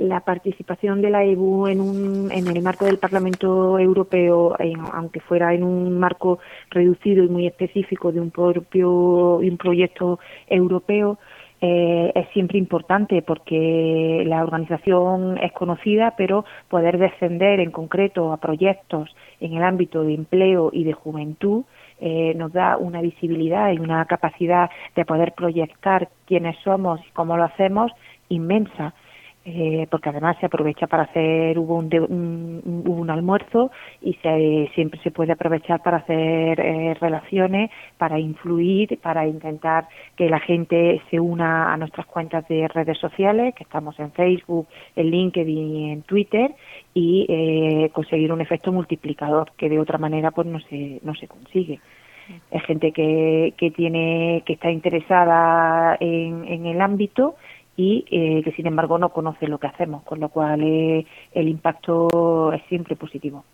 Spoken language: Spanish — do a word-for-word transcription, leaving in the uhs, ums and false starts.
la participación de la E B U en, un, en el marco del Parlamento Europeo, en, aunque fuera en un marco reducido y muy específico de un propio un proyecto europeo, eh, es siempre importante porque la organización es conocida, pero poder descender en concreto a proyectos en el ámbito de empleo y de juventud eh, nos da una visibilidad y una capacidad de poder proyectar quiénes somos y cómo lo hacemos inmensa. Eh, porque además se aprovecha para hacer, hubo un, de, un, hubo un almuerzo y se, siempre se puede aprovechar para hacer eh, relaciones, para influir, para intentar que la gente se una a nuestras cuentas de redes sociales, que estamos en Facebook, en LinkedIn y en Twitter, y eh, conseguir un efecto multiplicador que de otra manera pues no se, no se consigue. Es gente que, que tiene, que está interesada en, en el ámbito y eh, que sin embargo no conoce lo que hacemos, con lo cual eh, el impacto es siempre positivo.